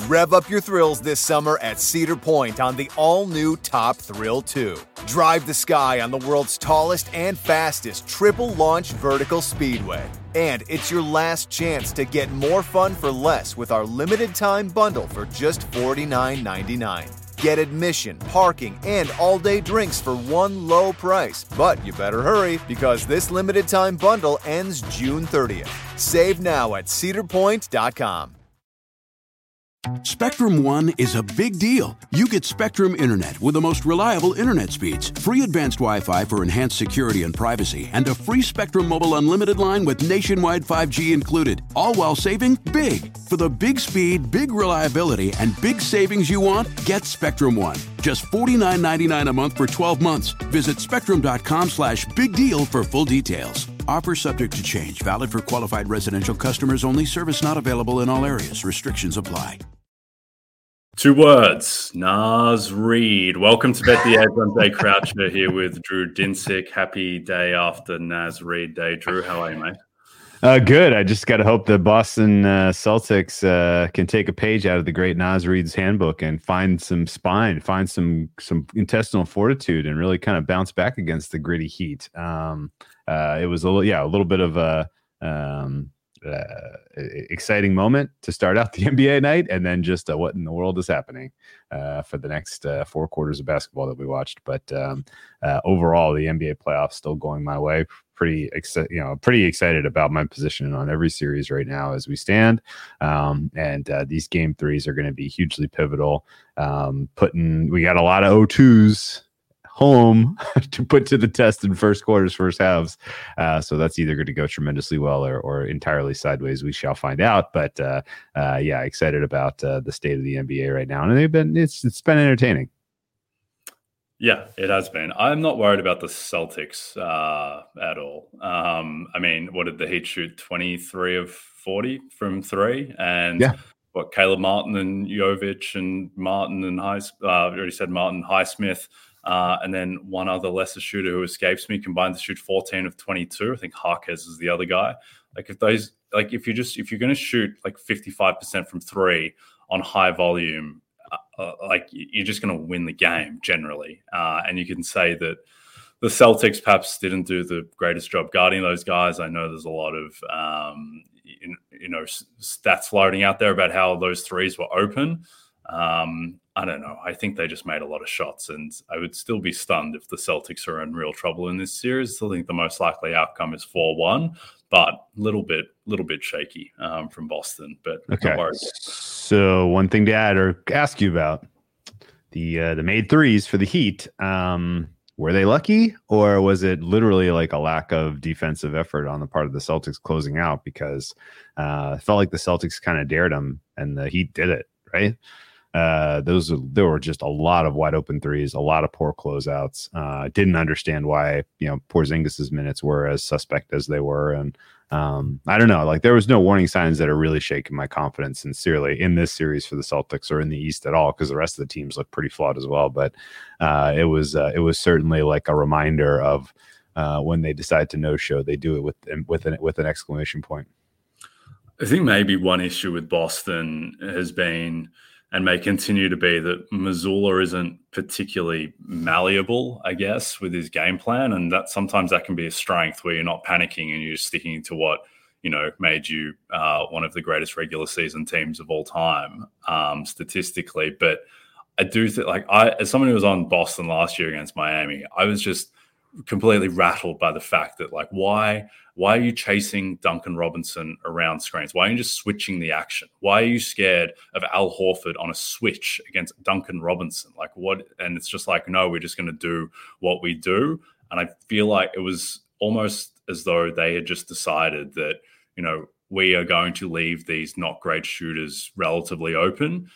Rev up your thrills this summer at Cedar Point on the all-new Top Thrill 2. Drive the sky on the world's tallest and fastest triple-launch vertical speedway. And it's your last chance to get more fun for less with our limited-time bundle for just $49.99. Get admission, parking, and all-day drinks for one low price. But you better hurry because this limited-time bundle ends June 30th. Save now at cedarpoint.com. Spectrum One is a big deal. You get Spectrum Internet with the most reliable internet speeds, free advanced Wi-Fi for enhanced security and privacy, and a free Spectrum Mobile Unlimited line with nationwide 5G included, all while saving big. For the big speed, big reliability, and big savings you want, get Spectrum One. Just $49.99 a month for 12 months. Visit spectrum.com/big deal for full details. Offer subject to change. Valid for qualified residential customers only. Service not available in all areas. Restrictions apply. 2 words, Naz Reid. Welcome to Bet the Edge. I'm Jay Croucher here with Drew Dinsick. Happy day after Naz Reid Day. Drew, how are you, mate? Good. I just got to hope the Boston Celtics can take a page out of the great Naz Reid's handbook and find some spine, find some intestinal fortitude, and really kind of bounce back against the gritty Heat. It was a little bit of a exciting moment to start out the NBA night, and then just what in the world is happening for the next 4 quarters of basketball that we watched. But overall, the NBA playoffs still going my way. Pretty excited about my position on every series right now as we stand. And these game threes are going to be hugely pivotal. We got a lot of O2s home to put to the test in first quarters, first halves. So that's either going to go tremendously well or entirely sideways. We shall find out. But excited about the state of the NBA right now. And it's been entertaining. Yeah, it has been. I'm not worried about the Celtics at all. I mean, what did the Heat shoot? 23 of 40 from 3? And Caleb Martin and Jovic and Martin and Highsmith. And then one other lesser shooter who escapes me combined to shoot 14 of 22. I think Harkes is the other guy. If you're going to shoot like 55% from 3 on high volume, you're just going to win the game generally. And you can say that the Celtics perhaps didn't do the greatest job guarding those guys. I know there's a lot of stats floating out there about how those threes were open. I don't know. I think they just made a lot of shots, and I would still be stunned if the Celtics are in real trouble in this series. I still think the most likely outcome is 4-1, but a little bit shaky from Boston. But okay. Not worried. So one thing to add or ask you about the made threes for the Heat. Were they lucky, or was it literally like a lack of defensive effort on the part of the Celtics closing out? Because it felt like the Celtics kind of dared them, and the Heat did it, right? There were just a lot of wide open threes, a lot of poor closeouts. Didn't understand why, Porzingis's minutes were as suspect as they were. And I don't know, there was no warning signs that are really shaking my confidence sincerely in this series for the Celtics or in the East at all, because the rest of the teams look pretty flawed as well. But it was certainly like a reminder of when they decide to no show, they do it with an exclamation point. I think maybe one issue with Boston has been, and may continue to be, that Mazzulla isn't particularly malleable, I guess, with his game plan. And that sometimes that can be a strength where you're not panicking and you're just sticking to what, made you one of the greatest regular season teams of all time, statistically. But I do think, as someone who was on Boston last year against Miami, I was just completely rattled by the fact that, why are you chasing Duncan Robinson around screens? Why are you just switching the action? Why are you scared of Al Horford on a switch against Duncan Robinson? What? And it's just no, we're just going to do what we do. And I feel like it was almost as though they had just decided that, we are going to leave these not great shooters relatively open.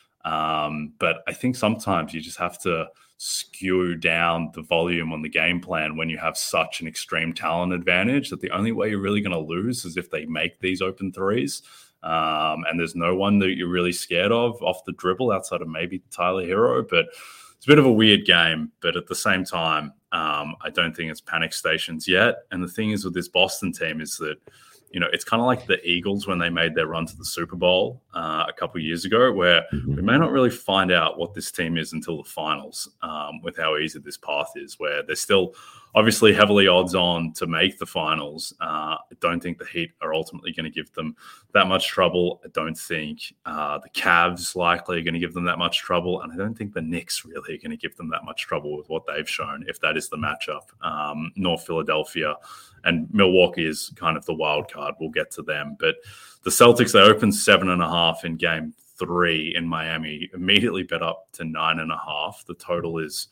But I think sometimes you just have to skew down the volume on the game plan when you have such an extreme talent advantage, that the only way you're really going to lose is if they make these open threes. And there's no one that you're really scared of off the dribble outside of maybe Tyler Hero. But it's a bit of a weird game. But at the same time, I don't think it's panic stations yet. And the thing is with this Boston team is that it's kind of like the Eagles when they made their run to the Super Bowl a couple of years ago, where we may not really find out what this team is until the finals, with how easy this path is, where they're still obviously heavily odds on to make the finals. I don't think the Heat are ultimately going to give them that much trouble. I don't think the Cavs likely are going to give them that much trouble. And I don't think the Knicks really are going to give them that much trouble with what they've shown, if that is the matchup. Nor Philadelphia. And Milwaukee is kind of the wild card. We'll get to them. But the Celtics, they opened 7.5 in game 3 in Miami, immediately bet up to 9.5. The total is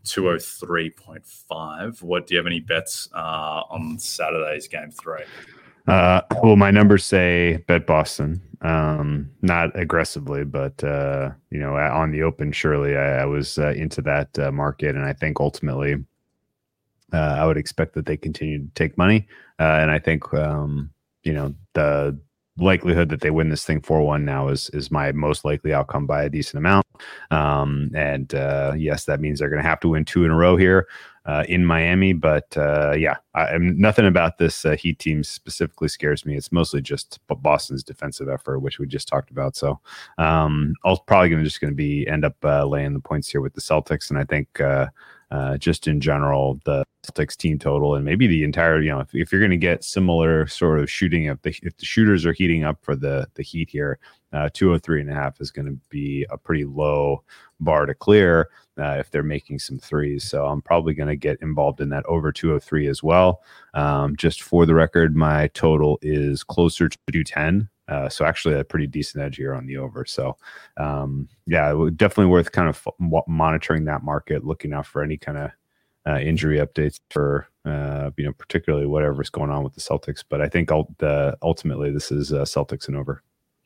203.5. What do you have any bets on Saturday's game 3? Well, my numbers say bet Boston, not aggressively, but on the open, surely I was into that market, and I think ultimately I would expect that they continue to take money, and I think the likelihood that they win this thing 4-1 now is my most likely outcome by a decent amount. Yes, that means they're going to have to win 2 in a row here in Miami. But nothing about this Heat team specifically scares me. It's mostly just Boston's defensive effort, which we just talked about. So I'm probably going to end up laying the points here with the Celtics. And I think just in general, the Celtics team total and maybe the entire, if you're going to get similar sort of shooting, if the shooters are heating up for the Heat here, 203.5 is going to be a pretty low bar to clear if they're making some threes. So I'm probably going to get involved in that over 203 as well. Just for the record, my total is closer to 210. So actually a pretty decent edge here on the over. So definitely worth kind of monitoring that market, looking out for any kind of injury updates for, particularly whatever's going on with the Celtics. But I think ultimately this is Celtics and over.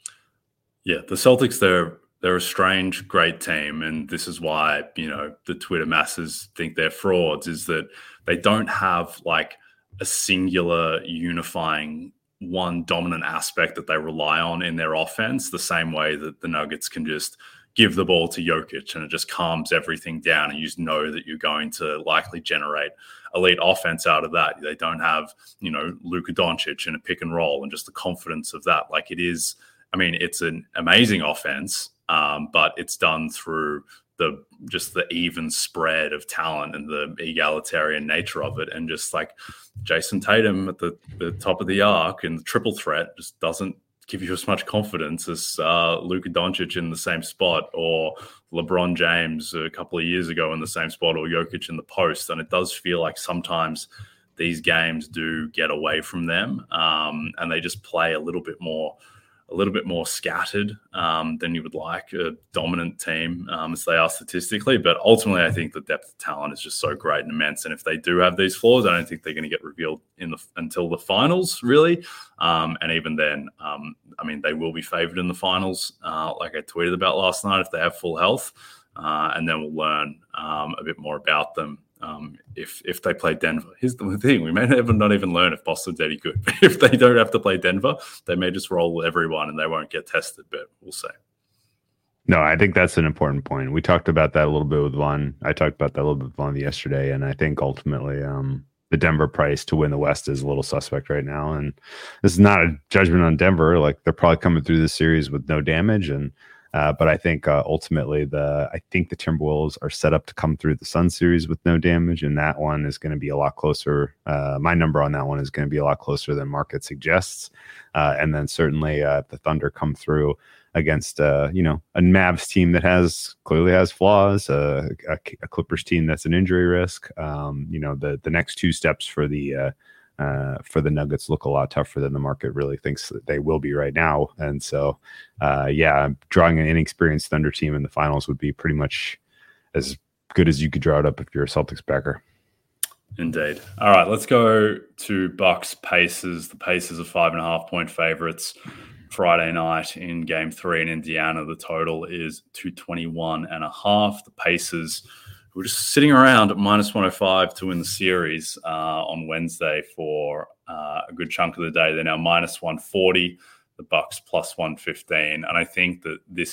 Yeah, the Celtics, they're a strange, great team. And this is why, the Twitter masses think they're frauds, is that they don't have like a singular unifying one dominant aspect that they rely on in their offense, the same way that the Nuggets can just give the ball to Jokic and it just calms everything down and you just know that you're going to likely generate elite offense out of that. They don't have, Luka Doncic in a pick and roll and just the confidence of that. Like it is, it's an amazing offense, but it's done through the even spread of talent and the egalitarian nature of it. And just like Jason Tatum at the top of the arc and the triple threat just doesn't give you as much confidence as Luka Doncic in the same spot, or LeBron James a couple of years ago in the same spot, or Jokic in the post. And it does feel like sometimes these games do get away from them, and they just play a little bit more scattered than you would like a dominant team as they are statistically. But ultimately, I think the depth of talent is just so great and immense. And if they do have these flaws, I don't think they're going to get revealed until the finals, really. And even then, they will be favored in the finals, like I tweeted about last night, if they have full health. And then we'll learn a bit more about them. If they play Denver. Here's the thing, we may not even learn if Boston's any good. But if they don't have to play Denver, they may just roll everyone and they won't get tested, but we'll see. No, I think that's an important point. We talked about that a little bit with Vaughn. I talked about that a little bit with Vaughn yesterday, and I think ultimately the Denver price to win the West is a little suspect right now. And this is not a judgment on Denver. Like, they're probably coming through this series with no damage, and but I think ultimately the Timberwolves are set up to come through the Sun series with no damage, and that one is going to be a lot closer. My number on that one is going to be a lot closer than market suggests. And then certainly the Thunder come through against a Mavs team that clearly has flaws, a Clippers team that's an injury risk. The next two steps for the Nuggets look a lot tougher than the market really thinks that they will be right now. And so, drawing an inexperienced Thunder team in the finals would be pretty much as good as you could draw it up if you're a Celtics backer. Indeed. All right, let's go to Bucks Pacers. The Pacers are 5.5-point favorites Friday night in Game 3 in Indiana. The total is 221.5. The Pacers, we're just sitting around at minus 105 to win the series on Wednesday for a good chunk of the day. They're now minus 140, the Bucks plus 115. And I think that this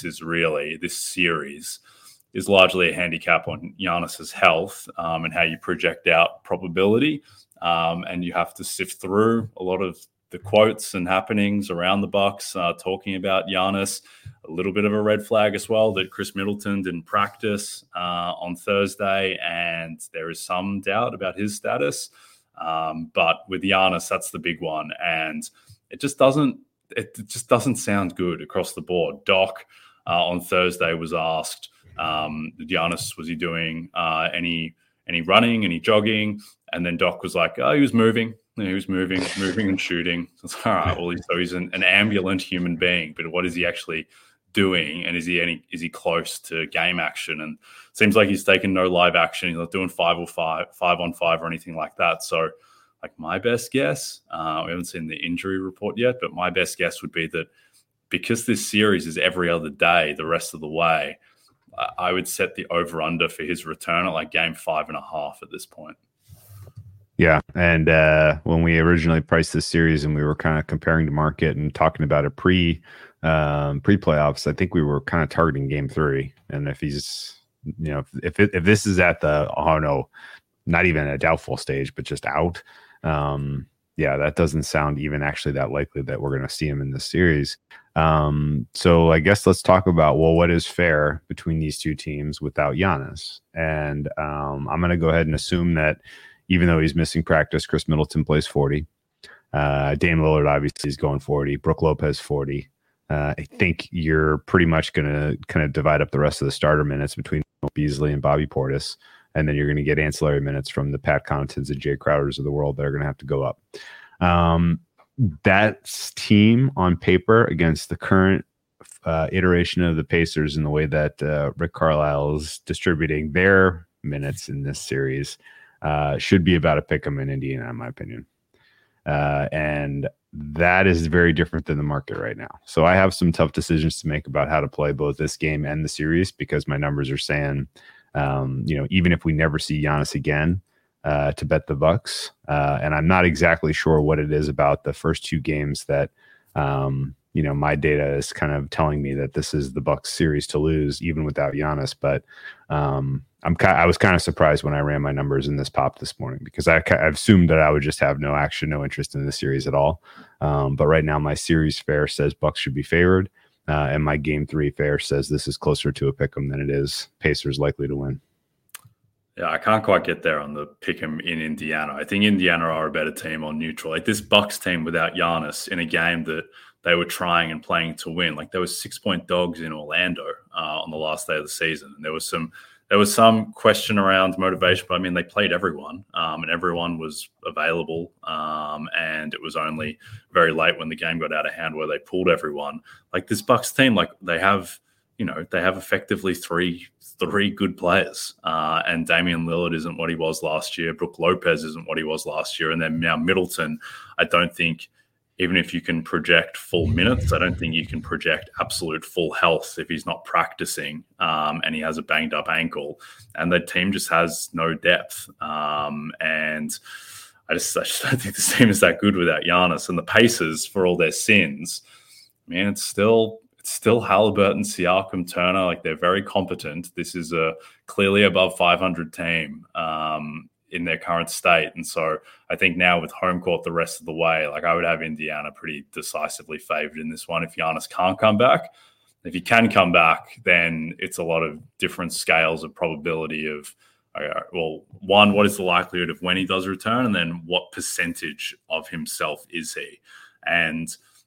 series is largely a handicap on Giannis's health and how you project out probability. And you have to sift through a lot of the quotes and happenings around the Bucks talking about Giannis. A little bit of a red flag as well that Chris Middleton didn't practice on Thursday, and there is some doubt about his status. But with Giannis, that's the big one, and it just doesn't sound good across the board. Doc on Thursday was asked, Giannis, was he doing any running, any jogging? And then Doc was like, oh, he was moving. He was moving and shooting. So it's all right. Well, so he's an ambulant human being, but what is he actually doing? And is he close to game action? And it seems like he's taken no live action. He's not doing 5-on-5 or anything like that. So, like, my best guess, we haven't seen the injury report yet, but my best guess would be that because this series is every other day the rest of the way, I would set the over-under for his return at like game 5.5 at this point. Yeah, and when we originally priced this series and we were kind of comparing the market and talking about it pre-playoffs, I think we were kind of targeting game 3. And if he's, if this is at the, not even a doubtful stage, but just out, that doesn't sound even actually that likely that we're going to see him in this series. So I guess let's talk about, what is fair between these two teams without Giannis? And I'm going to go ahead and assume that even though he's missing practice, Chris Middleton plays 40. Dame Lillard obviously is going 40. Brook Lopez 40. I think you're pretty much going to kind of divide up the rest of the starter minutes between Beasley and Bobby Portis. And then you're going to get ancillary minutes from the Pat Connaughtons and Jay Crowders of the world that are going to have to go up. That team on paper against the current iteration of the Pacers and the way that Rick Carlisle is distributing their minutes in this series should be about a pick 'em in Indiana, in my opinion. And that is very different than the market right now. So I have some tough decisions to make about how to play both this game and the series, because my numbers are saying, even if we never see Giannis again, to bet the Bucks. And I'm not exactly sure what it is about the first 2 games that, my data is kind of telling me that this is the Bucks series to lose, even without Giannis. But I was kind of surprised when I ran my numbers in this pop this morning, because I assumed that I would just have no action, no interest in the series at all. But right now, my series fair says Bucks should be favored. And my game 3 fair says this is closer to a pick 'em than it is Pacers likely to win. Yeah, I can't quite get there on the pick 'em in Indiana. I think Indiana are a better team on neutral. Like this Bucks team without Giannis in a game that they were trying and playing to win. Like there was 6-point dogs in Orlando on the last day of the season. And there was some question around motivation, but I mean, they played everyone and everyone was available. And it was only very late when the game got out of hand where they pulled everyone. Like this Bucks team, like they have effectively three good players. And Damian Lillard isn't what he was last year. Brook Lopez isn't what he was last year. And then now Middleton, I don't think, even if you can project full minutes, I don't think you can project absolute full health if he's not practicing and he has a banged up ankle. And the team just has no depth. And I just don't think the team is that good without Giannis. And the Pacers, for all their sins, man, it's still Halliburton, Siakam, Turner. Like they're very competent. This is a clearly above 500 team in their current state. And so I think now with home court the rest of the way, like I would have Indiana pretty decisively favored in this one if Giannis can't come back. If he can come back, then it's a lot of different scales of probability of, one, what is the likelihood of when he does return? And then what percentage of himself is he? And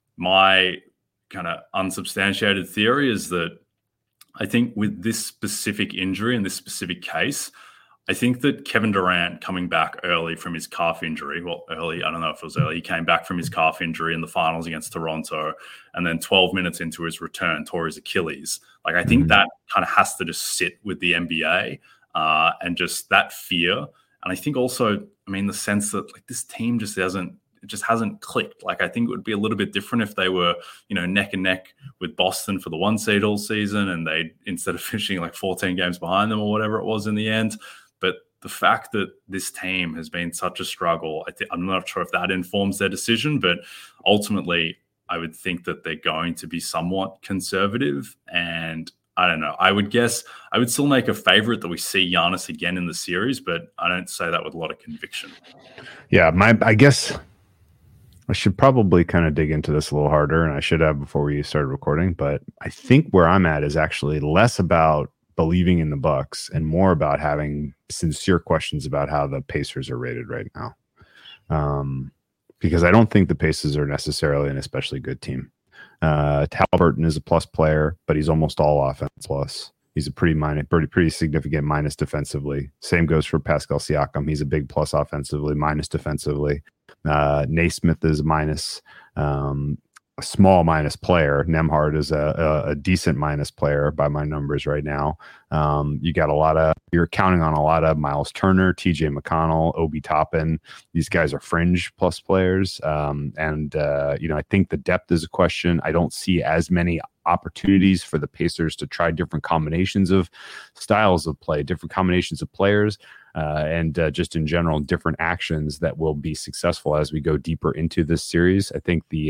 my kind of unsubstantiated theory is that I think with this specific injury and this specific case, I think that Kevin Durant coming back early from his calf injury, I don't know if it was early, he came back from his calf injury in the finals against Toronto, and then 12 minutes into his return, tore his Achilles. Like, I think that kind of has to just sit with the NBA and just that fear. And I think also, I mean, the sense that like this team just hasn't clicked. Like, I think it would be a little bit different if they were, neck and neck with Boston for the 1 seed all season, and they, instead of finishing like 14 games behind them or whatever it was in the end. But the fact that this team has been such a struggle, I'm not sure if that informs their decision, but ultimately I would think that they're going to be somewhat conservative. And I don't know. I would still make a favorite that we see Giannis again in the series, but I don't say that with a lot of conviction. Yeah, I guess I should probably kind of dig into this a little harder, and I should have before we started recording. But I think where I'm at is actually less about believing in the Bucks and more about having sincere questions about how the Pacers are rated right now. Because I don't think the Pacers are necessarily an especially good team. Haliburton is a plus player, but he's almost all offense plus. He's a pretty significant minus defensively. Same goes for Pascal Siakam. He's a big plus offensively, minus defensively. Naismith is minus, a small minus player. Nembhard is a decent minus player by my numbers right now. You're counting on a lot of Miles Turner, TJ McConnell, Obi Toppin. These guys are fringe plus players. I think the depth is a question. I don't see as many opportunities for the Pacers to try different combinations of styles of play, different combinations of players, and just in general, different actions that will be successful as we go deeper into this series. I think the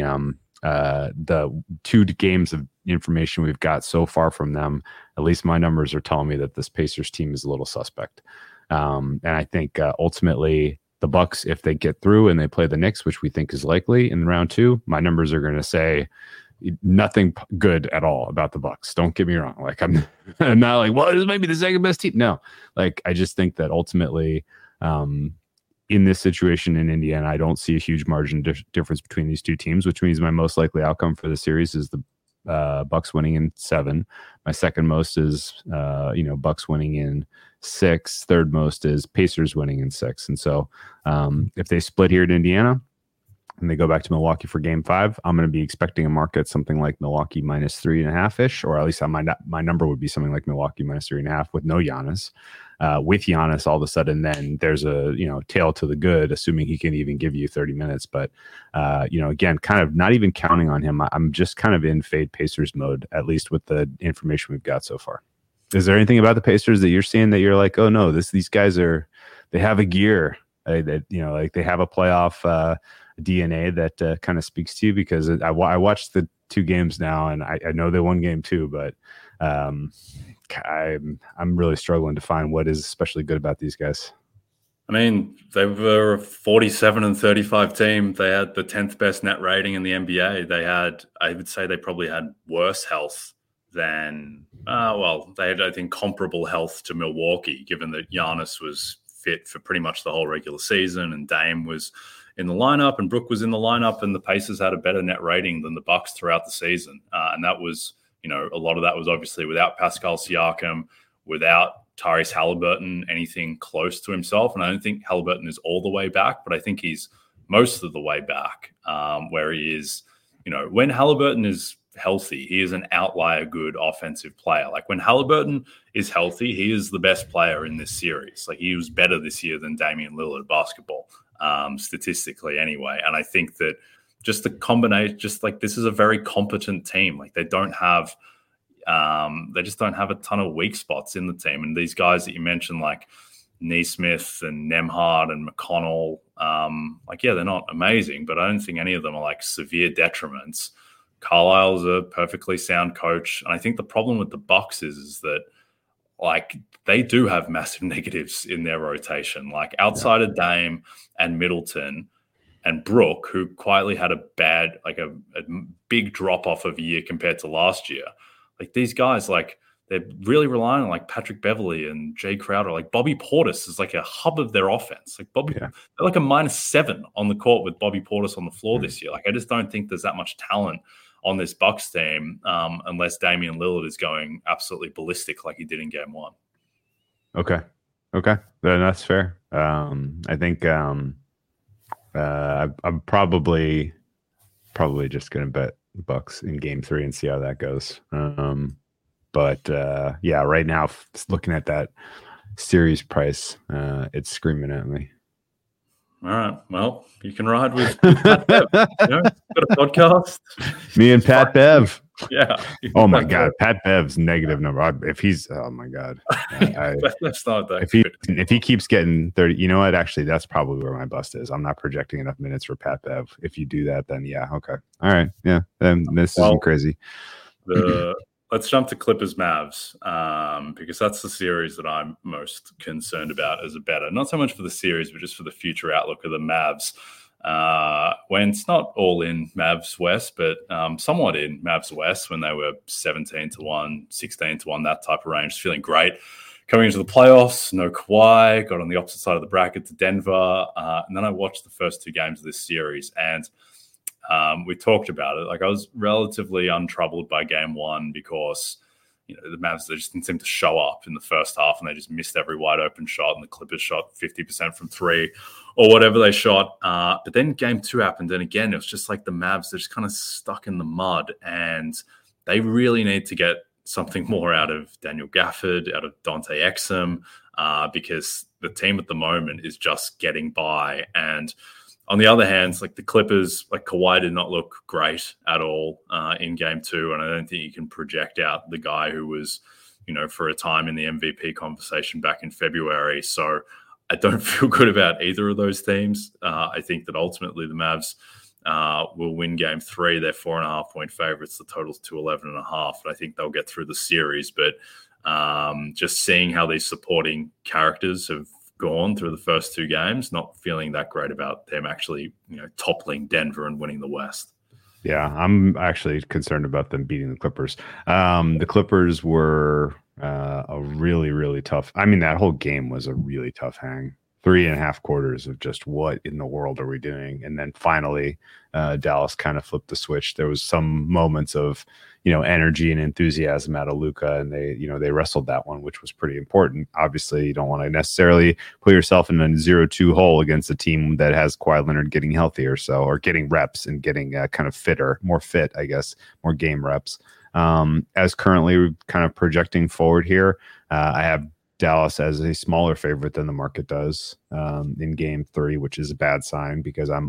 2 games of information we've got so far from them, at least my numbers are telling me that this Pacers team is a little suspect. And I think ultimately the Bucks, if they get through and they play the Knicks, which we think is likely in round 2, my numbers are going to say nothing good at all about the Bucks. Don't get me wrong. Like I'm not like, well, this might be the second best team. No, like I just think that ultimately, in this situation in Indiana, I don't see a huge margin difference between these two teams, which means my most likely outcome for the series is the Bucks winning in 7. My second most is Bucks winning in 6. Third most is Pacers winning in 6. And so if they split here in Indiana and they go back to Milwaukee for game 5, I'm going to be expecting a market something like Milwaukee minus 3.5 ish, or at least my number would be something like Milwaukee minus 3.5 with no Giannis. With Giannis, all of a sudden, then there's a tail to the good, assuming he can even give you 30 minutes. But again, kind of not even counting on him. I'm just kind of in fade Pacers mode, at least with the information we've got so far. Is there anything about the Pacers that you're seeing that you're like, oh no, these guys they have a gear, that they have a playoff DNA that kind of speaks to you? Because I watched the 2 games now, and I know they won game 2, but I'm really struggling to find what is especially good about these guys. I mean, they were a 47-35 team. They had the 10th best net rating in the NBA. I would say they probably had worse health than, they had, I think, comparable health to Milwaukee, given that Giannis was fit for pretty much the whole regular season and Dame was in the lineup and Brook was in the lineup, and the Pacers had a better net rating than the Bucks throughout the season. And that was, a lot of that was obviously without Pascal Siakam, without Tyrese Haliburton, anything close to himself. And I don't think Haliburton is all the way back, but I think he's most of the way back, where he is, when Haliburton is healthy, he is an outlier good offensive player. Like when Haliburton is healthy, he is the best player in this series. Like he was better this year than Damian Lillard basketball, statistically anyway. And I think that just the combination, just like this is a very competent team. Like they just don't have a ton of weak spots in the team. And these guys that you mentioned, like Naismith and Nembhard and McConnell, they're not amazing, but I don't think any of them are like severe detriments. Carlisle's a perfectly sound coach. And I think the problem with the Bucks is that like they do have massive negatives in their rotation, like outside of Dame and Middleton and Brook, who quietly had a big drop off of a year compared to last year. Like these guys, like they're really relying on like Patrick Beverley and Jay Crowder. Like Bobby Portis is like a hub of their offense. Like they're like a -7 on the court with Bobby Portis on the floor this year. Like I just don't think there's that much talent on this Bucks team unless Damian Lillard is going absolutely ballistic like he did in game 1. Okay. Then that's fair. I think I'm probably just going to bet Bucks in game 3 and see how that goes. Right now, looking at that series price, it's screaming at me. All right. Well, you can ride with Pat Bev. Got a podcast. Me and Pat Bev. Yeah. Oh my God, Pat Bev's negative number. If he's, oh my God, that's not that. If he keeps getting 30, you know what? Actually, that's probably where my bust is. I'm not projecting enough minutes for Pat Bev. If you do that, then yeah, okay, all right, yeah. Then this isn't crazy. Let's jump to Clippers Mavs because that's the series that I'm most concerned about as a bettor. Not so much for the series, but just for the future outlook of the Mavs. when it's not all in Mavs West, but somewhat in Mavs West when they were 17-1, 16-1, that type of range. Feeling great. Coming into the playoffs, no Kawhi, got on the opposite side of the bracket to Denver. And then I watched the first two games of this series, and we talked about it. Like, I was relatively untroubled by game one because, you know, the Mavs, they just didn't seem to show up in the first half, and they just missed every wide open shot, and the Clippers shot 50% from three or whatever they shot. But then game two happened, and again, it was just like the Mavs, they're just kind of stuck in the mud, and they really need to get something more out of Daniel Gafford, out of Dante Exum, because the team at the moment is just getting by. And on the other hand, like the Clippers, like Kawhi did not look great at all in game two. And I don't think you can project out the guy who was, you know, for a time in the MVP conversation back in February. So I don't feel good about either of those teams. I think that ultimately the Mavs will win game three. They're 4.5-point favorites. The total's 211.5. And I think they'll get through the series. But just seeing how these supporting characters have gone through the first two games, not feeling that great about them actually, you know, toppling Denver and winning the West. Yeah, I'm actually concerned about them beating the Clippers. The Clippers were a really, really tough. I mean, that whole game was a really tough hang. 3.5 quarters of just what in the world are we doing? And then finally, Dallas kind of flipped the switch. There was some moments of, you know, energy and enthusiasm out of Luka, and they wrestled that one, which was pretty important. Obviously, you don't want to necessarily put yourself in a 0-2 hole against a team that has Kawhi Leonard getting healthy or getting reps and getting kind of more fit, I guess, more game reps. As currently kind of projecting forward here, I have Dallas as a smaller favorite than the market does in game three, which is a bad sign because I'm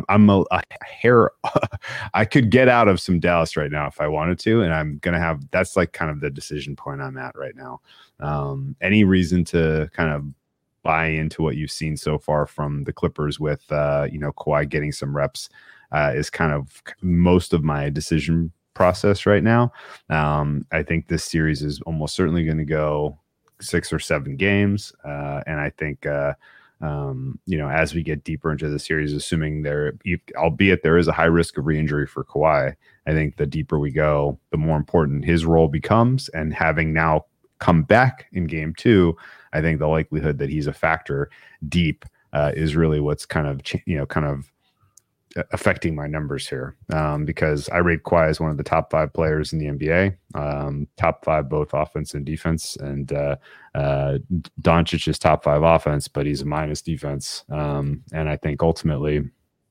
a hair. I could get out of some Dallas right now if I wanted to, and I'm going to have, that's like kind of the decision point I'm at right now. Any reason to kind of buy into what you've seen so far from the Clippers with, Kawhi getting some reps is kind of most of my decision process right now. I think this series is almost certainly going to go 6 or 7 games. And I think, as we get deeper into the series, assuming albeit there is a high risk of re-injury for Kawhi, I think the deeper we go, the more important his role becomes. And having now come back in game 2, I think the likelihood that he's a factor deep is really what's kind of affecting my numbers here, because I rate Kawhi as one of the top 5 players in the NBA, top 5 both offense and defense, and Doncic is top 5 offense, but he's a minus defense, and I think ultimately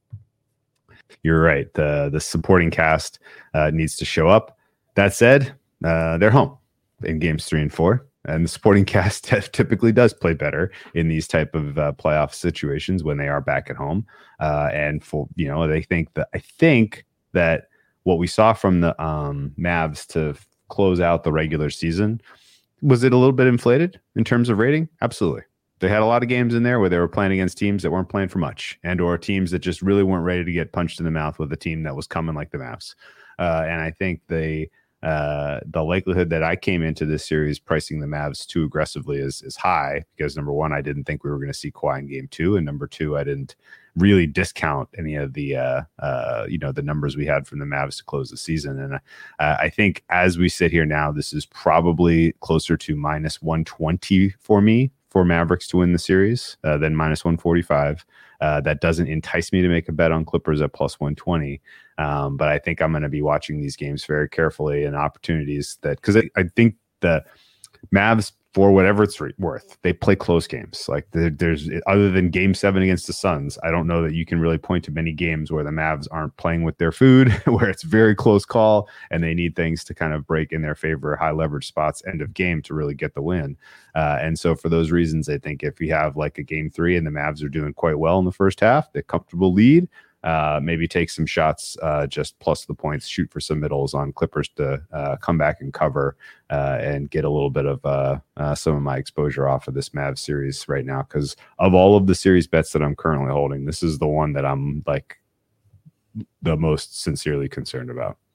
you're right, the supporting cast needs to show up. That said, they're home in games 3 and 4. And the supporting cast typically does play better in these type of playoff situations when they are back at home. And I think that what we saw from the Mavs to close out the regular season, was it a little bit inflated in terms of rating? Absolutely. They had a lot of games in there where they were playing against teams that weren't playing for much, and or teams that just really weren't ready to get punched in the mouth with a team that was coming like the Mavs. And I think the likelihood that I came into this series pricing the Mavs too aggressively is high, because number one, I didn't think we were going to see Kawhi in game 2, and number 2, I didn't really discount any of the the numbers we had from the Mavs to close the season. And I think as we sit here now, this is probably closer to minus 120 for me for Mavericks to win the series than minus 145. That doesn't entice me to make a bet on Clippers at plus 120. But I think I'm going to be watching these games very carefully, and opportunities because I think the Mavs, for whatever it's worth, they play close games. Like there's other than game 7 against the Suns, I don't know that you can really point to many games where the Mavs aren't playing with their food, where it's very close call and they need things to kind of break in their favor, high leverage spots, end of game to really get the win. And so for those reasons, I think if you have like a game 3 and the Mavs are doing quite well in the first half, the comfortable lead, maybe take some shots, just plus the points, shoot for some middles on Clippers to come back and cover and get a little bit of some of my exposure off of this Mavs series right now. Because of all of the series bets that I'm currently holding, this is the one that I'm like the most sincerely concerned about.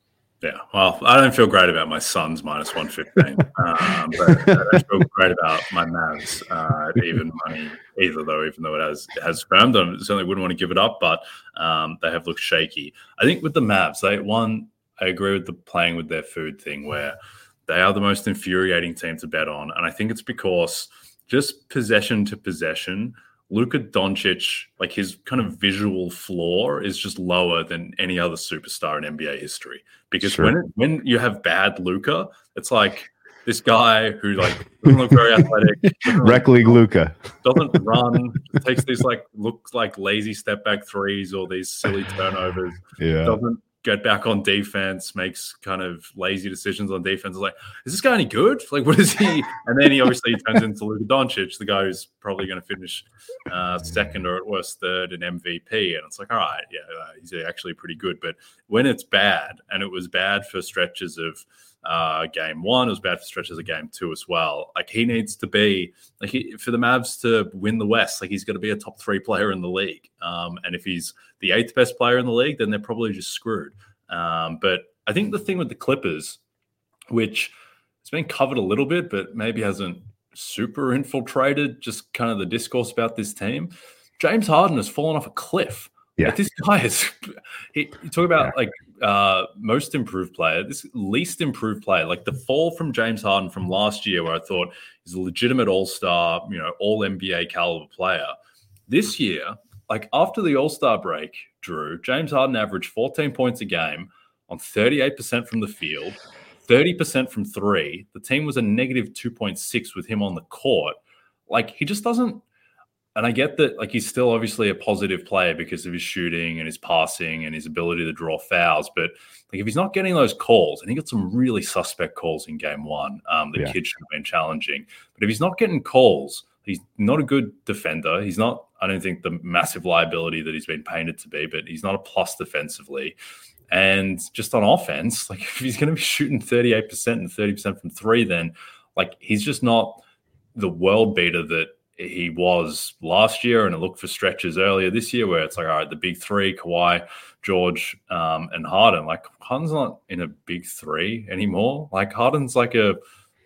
Yeah, well, I don't feel great about my Suns minus 115, but I don't feel great about my Mavs even money either, though. Even though it has firmed, I certainly wouldn't want to give it up, but they have looked shaky. I think with the Mavs, I agree with the playing with their food thing, where they are the most infuriating team to bet on, and I think it's because just possession to possession, Luka Doncic, like his kind of visual floor is just lower than any other superstar in NBA history. Because when you have bad Luka, it's like this guy who like doesn't look very athletic, rec league Luka doesn't run, takes these like looks like lazy step back threes or these silly turnovers, doesn't get back on defense, makes kind of lazy decisions on defense. It's like, is this guy any good? Like, what is he? And then he obviously turns into Luka Doncic, the guy who's probably going to finish second or at worst third in MVP. And it's like, all right, he's actually pretty good. But when it's bad, and it was bad for stretches of game one, it was bad for stretches of game two as well. Like, he needs to be like for the Mavs to win the West. Like, he's got to be a top 3 player in the league. And if he's the 8th best player in the league, then they're probably just screwed. But I think the thing with the Clippers, which has been covered a little bit, but maybe hasn't super infiltrated just kind of the discourse about this team, James Harden has fallen off a cliff. Yeah, like, this guy is. You talk about most improved player, this least improved player. Like, the fall from James Harden from last year, where I thought he's a legitimate all-star, all NBA caliber player. This year, like after the All-Star break, Drew, James Harden averaged 14 points a game on 38% from the field, 30% from three. The team was a negative 2.6 with him on the court. Like, he just doesn't. And I get that, like, he's still obviously a positive player because of his shooting and his passing and his ability to draw fouls. But like, if he's not getting those calls, and he got some really suspect calls in game one, the kid should have been challenging. But if he's not getting calls, he's not a good defender. He's not, I don't think, the massive liability that he's been painted to be, but he's not a plus defensively. And just on offense, like, if he's going to be shooting 38% and 30% from three, then like, he's just not the world beater that he was last year. And it looked for stretches earlier this year where it's like, all right, the big three, Kawhi, George, and Harden. Like, Harden's not in a big three anymore. Like, Harden's like a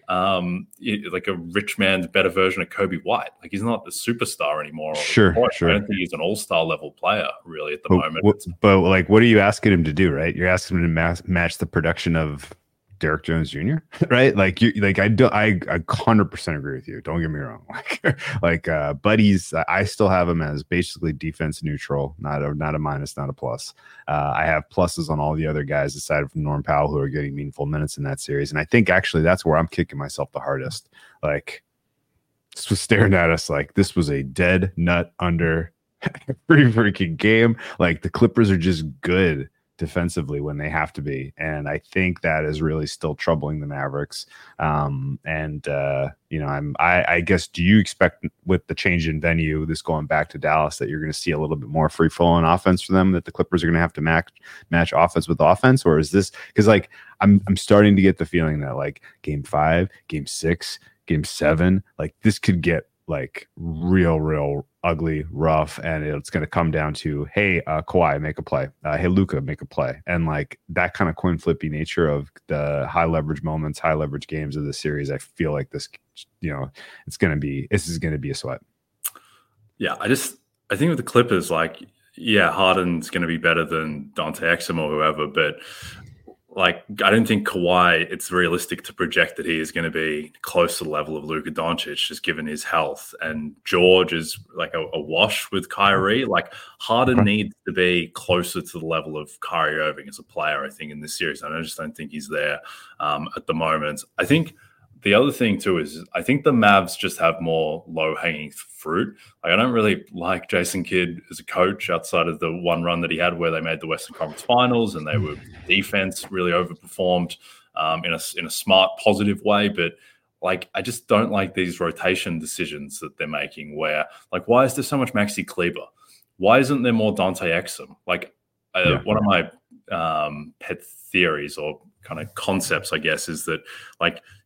rich man's better version of Kobe White. Like, he's not a superstar anymore. Sure. I don't think he's an all-star level player really at the moment. But like, what are you asking him to do, right? You're asking him to match the production of Derek Jones Jr., right? Like, I 100% agree with you. Don't get me wrong. But I still have him as basically defense neutral, not a minus, not a plus. I have pluses on all the other guys aside from Norm Powell who are getting meaningful minutes in that series. And I think actually that's where I'm kicking myself the hardest. Like, this was staring at us like this was a dead nut under every freaking game. Like, the Clippers are just good defensively when they have to be, and I think that is really still troubling the Mavericks. I guess, do you expect with the change in venue, this going back to Dallas, that you're going to see a little bit more free flowing offense for them, that the Clippers are going to have to match offense with offense? Or is this because, like, I'm starting to get the feeling that, like, game 5, game 6, game 7, like, this could get like real ugly, rough, and it's going to come down to, hey, Kawhi, make a play, hey, Luka, make a play, and like that kind of coin flippy nature of the high leverage moments, high leverage games of the series. I feel like this is going to be a sweat. Yeah, I think with the Clippers, like, yeah, Harden's going to be better than Dante Exum or whoever, but like, I don't think Kawhi, it's realistic to project that he is going to be close to the level of Luka Doncic, just given his health. And George is like a wash with Kyrie. Like, Harden needs to be closer to the level of Kyrie Irving as a player, I think, in this series. And I just don't think he's there at the moment. I think the other thing, too, is I think the Mavs just have more low-hanging fruit. Like, I don't really like Jason Kidd as a coach outside of the one run that he had where they made the Western Conference Finals and they were defense really overperformed in a smart, positive way. But, like, I just don't like these rotation decisions that they're making where, like, why is there so much Maxi Kleber? Why isn't there more Dante Exum? Like, one of my pet theories or kind of concepts, I guess, is that, like,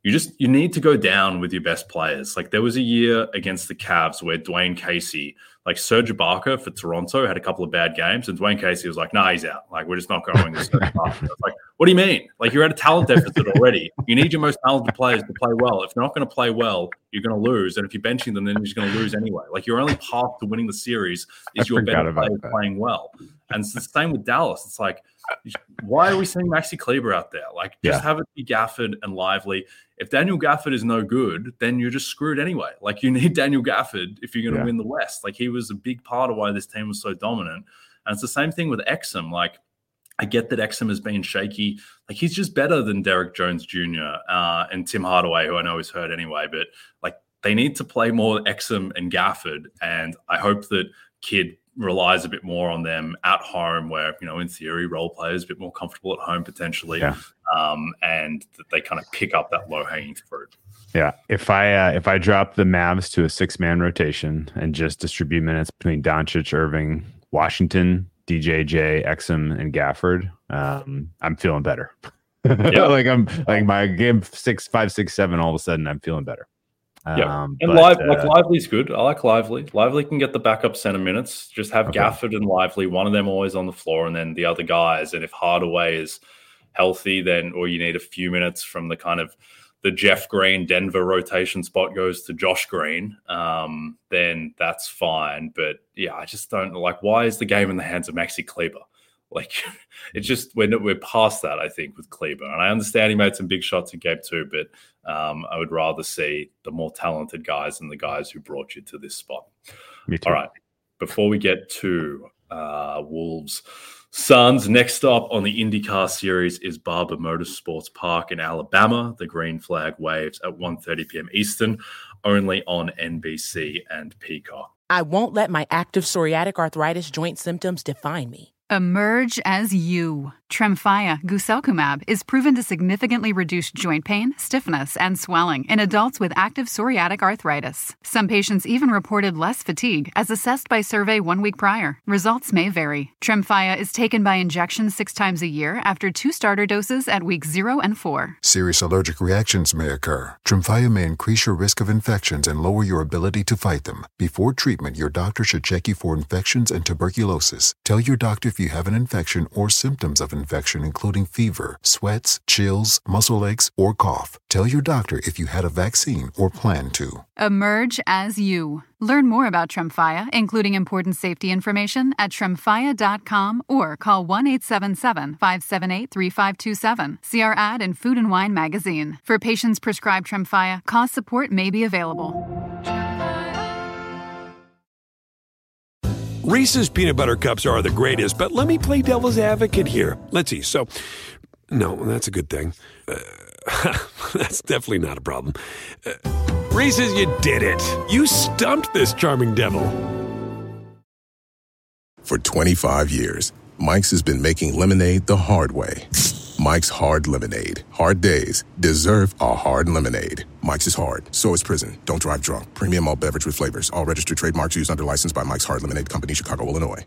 you need to go down with your best players. Like there was a year against the Cavs where Dwayne Casey, like Serge Ibaka for Toronto, had a couple of bad games, and Dwayne Casey was like, "Nah, he's out. Like we're just not going with Serge Ibaka." It's like, what do you mean? Like you're at a talent deficit already. You need your most talented players to play well. If they're not going to play well, you're going to lose, and if you're benching them, then you're just going to lose anyway. Like your only path to winning the series is your better players playing well. And it's the same with Dallas. It's like, why are we seeing Maxi Kleber out there? Like, just have it be Gafford and Lively. If Daniel Gafford is no good, then you're just screwed anyway. Like, you need Daniel Gafford if you're going to win the West. Like, he was a big part of why this team was so dominant. And it's the same thing with Exum. Like, I get that Exum has been shaky. Like, he's just better than Derek Jones Jr. And Tim Hardaway, who I know is hurt anyway. But, like, they need to play more Exum and Gafford. And I hope that Kidd relies a bit more on them at home where, you know, in theory, role players a bit more comfortable at home potentially, and that they kind of pick up that low-hanging fruit. Yeah. If I drop the Mavs to a 6-man rotation and just distribute minutes between Doncic, Irving, Washington, DJJ, Exum, and Gafford, I'm feeling better. Like I'm like my game 6, 5, 6, 7, all of a sudden I'm feeling better. And Lively's good. I like Lively. Lively can get the backup center minutes. Just have Gafford and Lively, one of them always on the floor, and then the other guys. And if Hardaway is healthy, then or you need a few minutes from the kind of the Jeff Green Denver rotation spot goes to Josh Green, then that's fine. But yeah, I just don't like, why is the game in the hands of Maxi Kleber? Like, it's just we're past that, I think, with Kleber. And I understand he made some big shots in game 2, but I would rather see the more talented guys and the guys who brought you to this spot. Me too. All right. Before we get to Wolves Suns, next stop on the IndyCar series is Barber Motorsports Park in Alabama. The green flag waves at 1:30 p.m. Eastern, only on NBC and Peacock. I won't let my active psoriatic arthritis joint symptoms define me. Emerge as you. Tremfya guselkumab is proven to significantly reduce joint pain, stiffness, and swelling in adults with active psoriatic arthritis. Some patients even reported less fatigue as assessed by survey 1 week prior. Results may vary. Tremfya is taken by injection 6 times a year after 2 starter doses at weeks 0 and 4. Serious allergic reactions may occur. Tremfya may increase your risk of infections and lower your ability to fight them. Before treatment, your doctor should check you for infections and tuberculosis. Tell your doctor if you have an infection or symptoms of infection, including fever, sweats, chills, muscle aches, or cough. Tell your doctor if you had a vaccine or plan to. Emerge as you. Learn more about Tremfya, including important safety information, at tremfya.com or call 1-877-578-3527. See our ad in Food and Wine magazine. For patients prescribed Tremfya, cost support may be available. Reese's peanut butter cups are the greatest, but let me play devil's advocate here. Let's see. So, no, that's a good thing. That's definitely not a problem. Reese's, you did it. You stumped this charming devil. For 25 years, Mike's has been making lemonade the hard way. Mike's Hard Lemonade. Hard days deserve a hard lemonade. Mike's is hard, so is prison. Don't drive drunk. Premium malt beverage with flavors. All registered trademarks used under license by Mike's Hard Lemonade Company, Chicago, Illinois.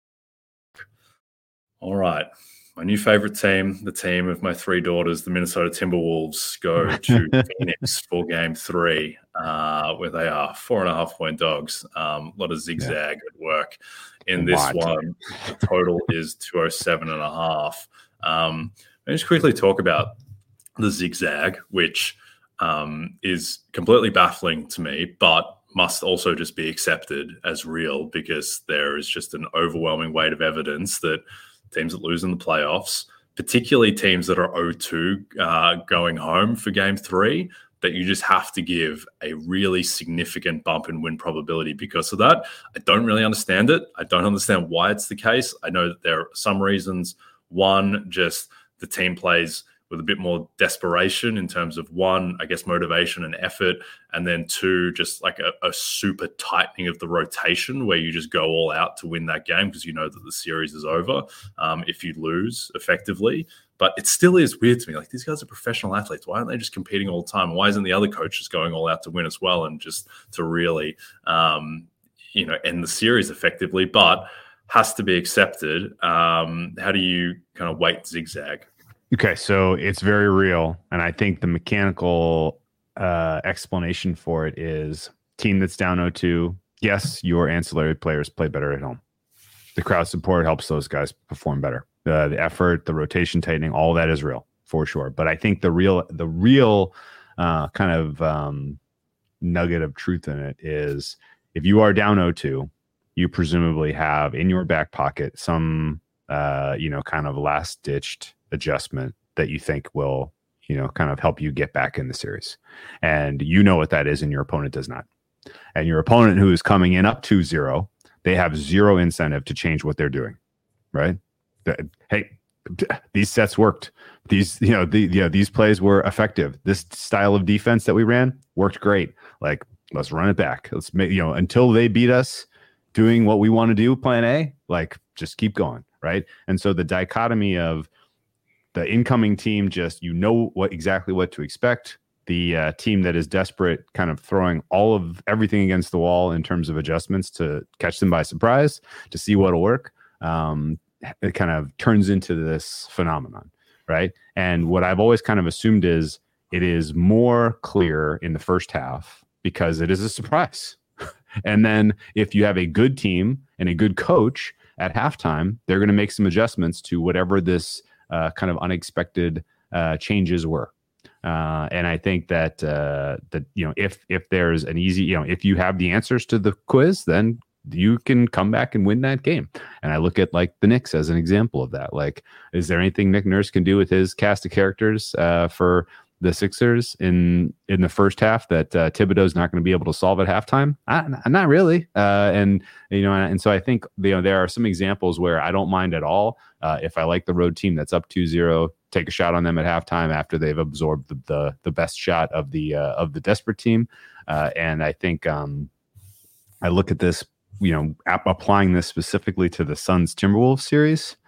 All right. My new favorite team, the team of my 3 daughters, the Minnesota Timberwolves, go to Phoenix for game 3, where they are 4.5-point dogs. A lot of zigzag at work in this one. The total is 207.5. Let me just quickly talk about the zigzag, which is completely baffling to me, but must also just be accepted as real because there is just an overwhelming weight of evidence that teams that lose in the playoffs, particularly teams that are 0-2 going home for game 3, that you just have to give a really significant bump in win probability because of that. I don't really understand it. I don't understand why it's the case. I know that there are some reasons. One, just the team plays with a bit more desperation in terms of, one, I guess, motivation and effort, and then 2, just like a super tightening of the rotation where you just go all out to win that game because you know that the series is over if you lose effectively. But it still is weird to me. Like, these guys are professional athletes. Why aren't they just competing all the time? Why isn't the other coach just going all out to win as well and just to really, end the series effectively? But has to be accepted. How do you kind of weight zigzag? Okay, so it's very real, and I think the mechanical explanation for it is team that's down 0-2. Yes, your ancillary players play better at home. The crowd support helps those guys perform better. The effort, the rotation tightening, all that is real for sure. But I think the real kind of nugget of truth in it is if you are down 0-2, you presumably have in your back pocket some kind of last ditched adjustment that you think will kind of help you get back in the series, and you know what that is, and your opponent does not. And your opponent, who is coming in up 2-0, they have zero incentive to change what they're doing, right? Hey, these sets worked. These these plays were effective. This style of defense that we ran worked great. Like, let's run it back. Let's make until they beat us doing what we want to do, plan A, like just keep going, right? And so the dichotomy of the incoming team, just exactly what to expect. The team that is desperate, kind of throwing everything against the wall in terms of adjustments to catch them by surprise, to see what'll work. It kind of turns into this phenomenon, right? And what I've always kind of assumed is it is more clear in the first half because it is a surprise. And then if you have a good team and a good coach at halftime, they're going to make some adjustments to whatever this kind of unexpected changes were. And I think that if there's an easy, if you have the answers to the quiz, then you can come back and win that game. And I look at like the Knicks as an example of that. Like, is there anything Nick Nurse can do with his cast of characters for the Sixers in the first half that Thibodeau's not going to be able to solve at halftime? Not really. And so I think there are some examples where I don't mind at all if I like the road team that's up 2-0, take a shot on them at halftime after they've absorbed the best shot of the desperate team. And I think I look at this, applying this specifically to the Suns Timberwolves series.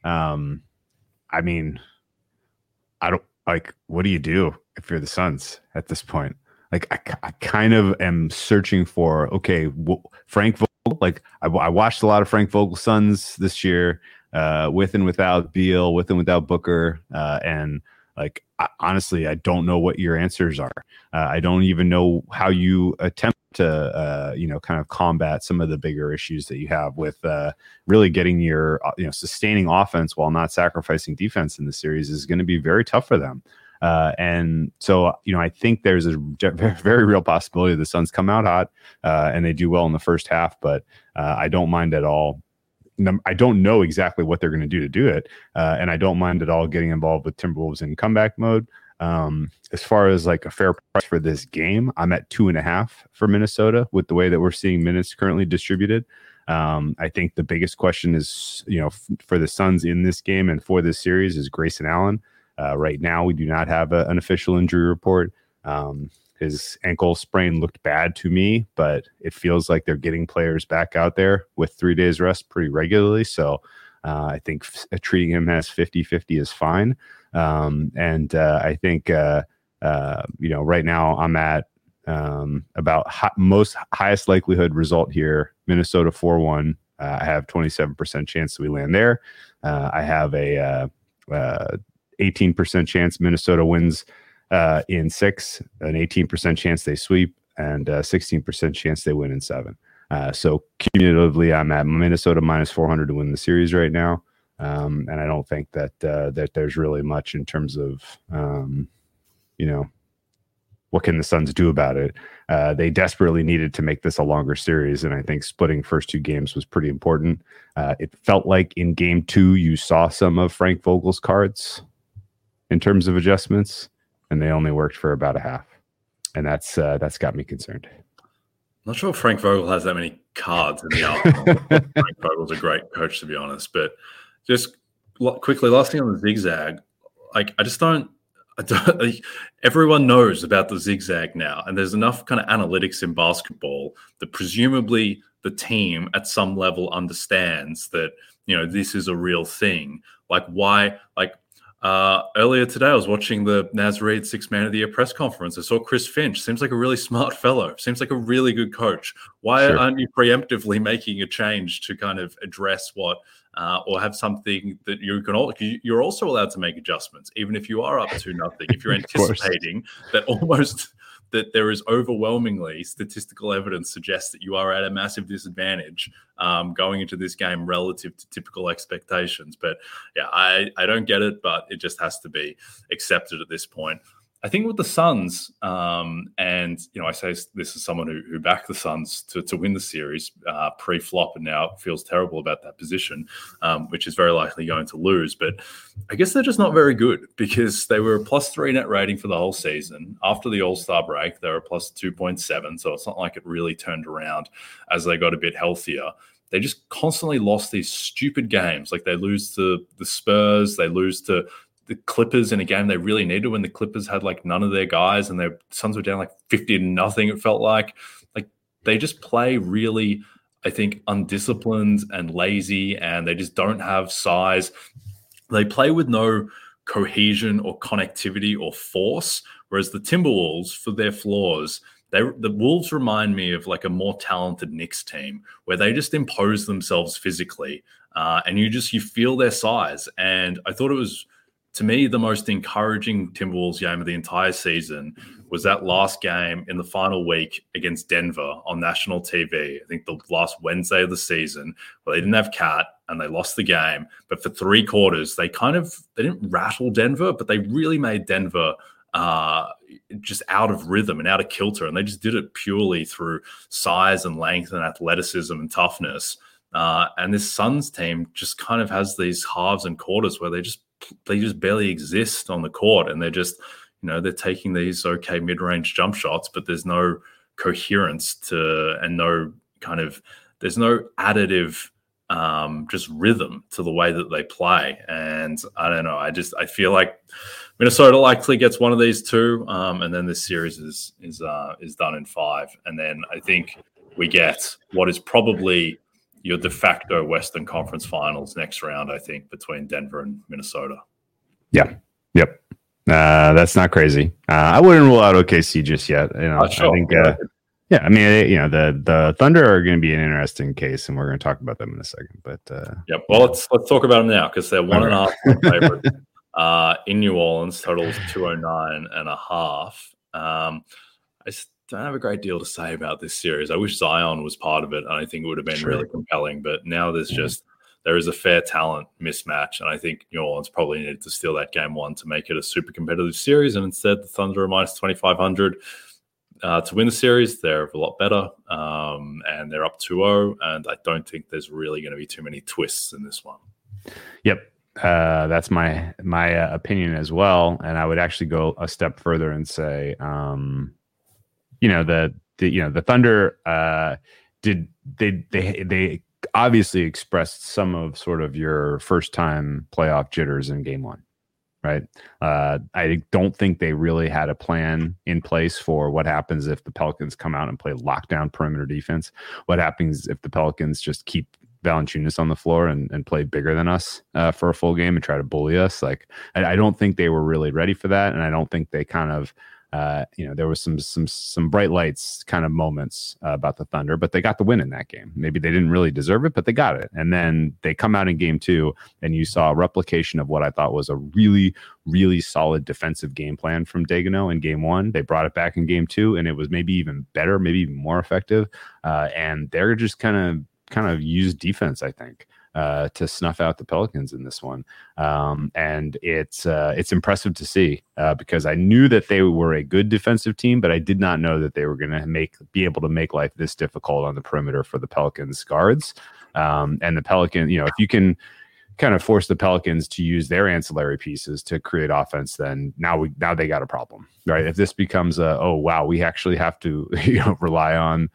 I mean, I don't. Like, what do you do if you're the Suns at this point? Like, I kind of am searching for, okay, Frank Vogel. Like, I watched a lot of Frank Vogel Suns this year, with and without Beal, with and without Booker. And like, honestly, I don't know what your answers are. I don't even know how you attempt to, kind of combat some of the bigger issues that you have with really getting your, sustaining offense while not sacrificing defense in the series is going to be very tough for them. And so, I think there's a very real possibility the Suns come out hot and they do well in the first half, but I don't mind at all. I don't know exactly what they're going to do it. And I don't mind at all getting involved with Timberwolves in comeback mode. As far as like a fair price for this game, I'm at 2.5 for Minnesota with the way that we're seeing minutes currently distributed. I think the biggest question is, for the Suns in this game and for this series is Grayson Allen. Right now, we do not have an official injury report. His ankle sprain looked bad to me, but it feels like they're getting players back out there with 3 days rest pretty regularly. So I think treating him as 50-50 is fine. And I think, right now I'm at about highest likelihood result here, Minnesota 4-1. I have 27% chance that we land there. I have a 18% chance Minnesota wins in 6, an 18% chance they sweep, and 16% chance they win in 7. So cumulatively, I'm at Minnesota minus 400 to win the series right now. And I don't think that there's really much in terms of, what can the Suns do about it? They desperately needed to make this a longer series, and I think splitting first 2 games was pretty important. It felt like in game 2, you saw some of Frank Vogel's cards in terms of adjustments, and they only worked for about a half. And that's got me concerned. I'm not sure if Frank Vogel has that many cards in the arsenal. Frank Vogel's a great coach, to be honest. But just quickly, last thing on the zigzag, like I don't everyone knows about the zigzag now, and there's enough kind of analytics in basketball that presumably the team at some level understands that, this is a real thing. Like why, like Earlier today, I was watching the Naz Reid 6 Man of the Year press conference. I saw Chris Finch. Seems like a really smart fellow. Seems like a really good coach. Why aren't you preemptively making a change to kind of address what, or have something that you can all? You're also allowed to make adjustments, even if you are up to nothing. If you're anticipating that there is overwhelmingly statistical evidence suggests that you are at a massive disadvantage going into this game relative to typical expectations. But yeah, I don't get it, but it just has to be accepted at this point. I think with the Suns, and I say this as someone who backed the Suns to win the series pre-flop, and now feels terrible about that position, which is very likely going to lose. But I guess they're just not very good, because they were a +3 net rating for the whole season. After the All-Star break, they were a +2.7, so it's not like it really turned around as they got a bit healthier. They just constantly lost these stupid games. Like they lose to the Spurs, they lose to the Clippers in a game they really needed, when the Clippers had like none of their guys and their Suns were down like 50-0. It felt like they just play really, I think, undisciplined and lazy, and they just don't have size. They play with no cohesion or connectivity or force, whereas the Timberwolves, for their flaws, the Wolves remind me of like a more talented Knicks team, where they just impose themselves physically, and you feel their size. And I thought it was, to me, the most encouraging Timberwolves game of the entire season was that last game in the final week against Denver on national TV. I think the last Wednesday of the season, where they didn't have Cat and they lost the game. But for 3 quarters, they didn't rattle Denver, but they really made Denver just out of rhythm and out of kilter. And they just did it purely through size and length and athleticism and toughness. And this Suns team just kind of has these halves and quarters where they just barely exist on the court, and they're just, they're taking these okay mid-range jump shots, but there's no coherence and there's no additive just rhythm to the way that they play. And I don't know, I feel like Minnesota likely gets one of these 2, and then this series is done in 5, and then I think we get what is probably your de facto Western Conference Finals next round, I think, between Denver and Minnesota. Yeah. Yep. That's not crazy. I wouldn't rule out OKC just yet. Sure. I think, I mean, the Thunder are going to be an interesting case, and we're going to talk about them in a second. But well, let's talk about them now, because they're 1.5 point favorite in New Orleans. Total is 209.5. I don't have a great deal to say about this series. I wish Zion was part of it, and I think it would have been really compelling. But now there is a fair talent mismatch, and I think New Orleans probably needed to steal that game 1 to make it a super competitive series. And instead, the Thunder are -2,500 to win the series. They're a lot better, and they're up 2-0. And I don't think there's really going to be too many twists in this one. Yep. That's my opinion as well. And I would actually go a step further and say, the Thunder they obviously expressed some of sort of your first time playoff jitters in game 1, right? I don't think they really had a plan in place for what happens if the Pelicans come out and play lockdown perimeter defense. What happens if the Pelicans just keep Valanciunas on the floor and play bigger than us for a full game and try to bully us? Like, I don't think they were really ready for that, and I don't think they kind of there was some bright lights kind of moments about the Thunder, but they got the win in that game. Maybe they didn't really deserve it, but they got it. And then they come out in game 2, and you saw a replication of what I thought was a really, really solid defensive game plan from Daigneault in game 1. They brought it back in game 2, and it was maybe even better, maybe even more effective. And they're just kind of used defense, I think, to snuff out the Pelicans in this one. And it's impressive to see because I knew that they were a good defensive team, but I did not know that they were going to be able to make life this difficult on the perimeter for the Pelicans guards. And the Pelicans, if you can kind of force the Pelicans to use their ancillary pieces to create offense, then now they got a problem, right? If this becomes we actually have to rely on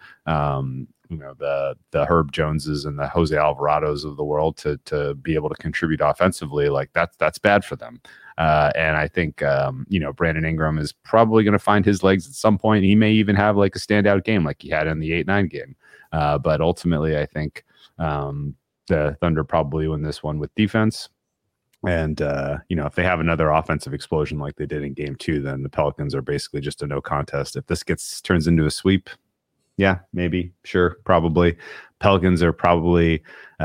the Herb Joneses and the Jose Alvarados of the world to be able to contribute offensively, like that's bad for them. And I think Brandon Ingram is probably going to find his legs at some point. He may even have like a standout game like he had in the 8-9 game. But ultimately, I think the Thunder probably win this one with defense. And, if they have another offensive explosion like they did in game 2, then the Pelicans are basically just a no contest. If this turns into a sweep, yeah, maybe, sure, probably. Pelicans are probably,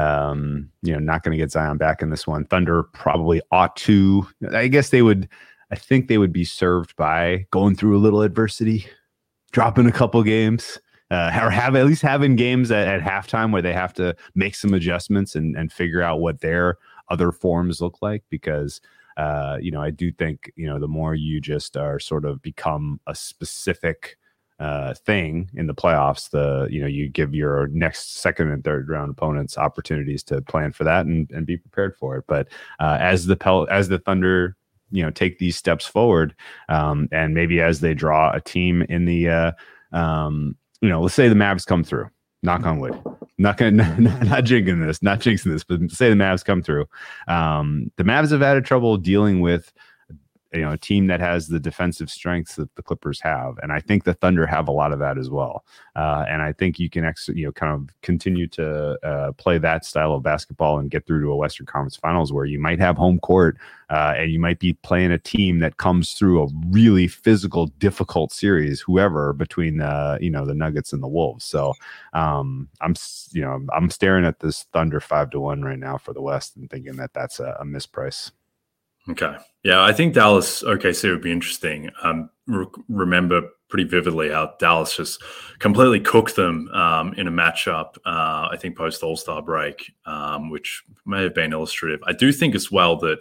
not going to get Zion back in this one. Thunder probably ought to. I think they would be served by going through a little adversity, dropping a couple games, or at least having games at halftime where they have to make some adjustments and figure out what their other forms look like, because I do think the more you just are sort of become a specific thing in the playoffs, you give your next second and third round opponents opportunities to plan for that and be prepared for it. But as the Thunder take these steps forward, and maybe as they draw a team in the let's say the Mavs come through. Knock on wood. Not jinxing this, but say the Mavs come through. The Mavs have had trouble dealing with a team that has the defensive strengths that the Clippers have, and I think the Thunder have a lot of that as well. And I think you can kind of continue to play that style of basketball and get through to a Western Conference Finals where you might have home court, and you might be playing a team that comes through a really physical, difficult series, whoever between the Nuggets and the Wolves. So I'm staring at this Thunder 5-1 right now for the West and thinking that that's a misprice. Okay. Yeah, I think Dallas OKC would be interesting. Remember pretty vividly how Dallas just completely cooked them in a matchup, I think post All-Star break, which may have been illustrative. I do think as well that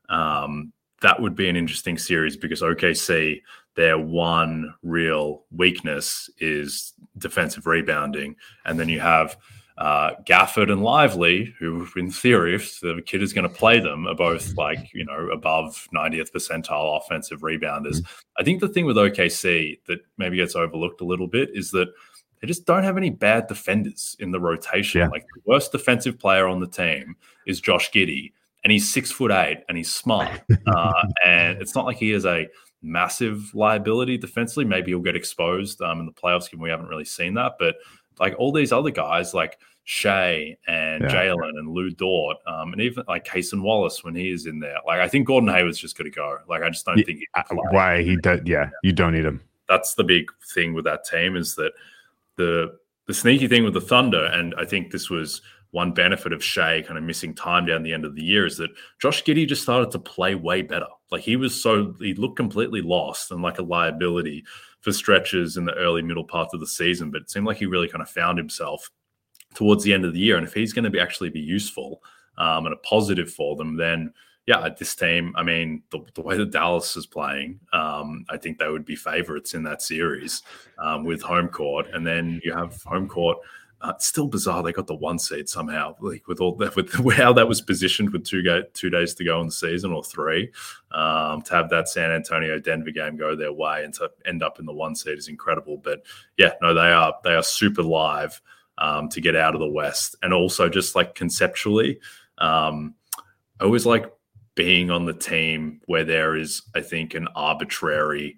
that would be an interesting series because OKC, their one real weakness is defensive rebounding. And then you have Gafford and Lively, who in theory, if the kid is going to play them, are both above 90th percentile offensive rebounders. I think the thing with OKC that maybe gets overlooked a little bit is that they just don't have any bad defenders in the rotation. Yeah. Like the worst defensive player on the team is Josh Giddey, and he's 6'8" and he's smart. And it's not like he is a massive liability defensively. Maybe he'll get exposed in the playoffs, given we haven't really seen that. But like all these other guys, like Shea and Jalen and Lou Dort, and even like Cason Wallace when he is in there. Like I think Gordon Hayward's just got to go. Like I just don't think he can play. Why he does? Yeah, you don't need him. That's the big thing with that team is that the sneaky thing with the Thunder, and I think this was one benefit of Shea kind of missing time down the end of the year, is that Josh Giddey just started to play way better. Like he looked completely lost and like a liability for stretches in the early middle parts of the season, but it seemed like he really kind of found himself towards the end of the year. And if he's going to actually be useful and a positive for them, then this team, I mean, the way that Dallas is playing, I think they would be favorites in that series with home court. And then you have home court. It's still bizarre they got the 1 seed somehow, like with all that, with how that was positioned with 2 days to go in the season or 3. To have that San Antonio Denver game go their way and to end up in the 1 seed is incredible. But they are super live to get out of the West, and also just like conceptually, I always like being on the team where there is, I think, an arbitrary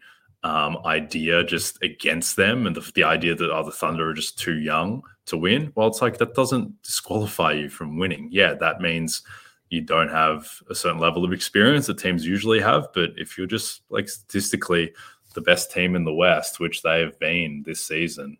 idea just against them, and the idea that the Thunder are just too young to win. Well, it's like that doesn't disqualify you from winning. Yeah, that means you don't have a certain level of experience that teams usually have. But if you're just like statistically the best team in the West, which they have been this season,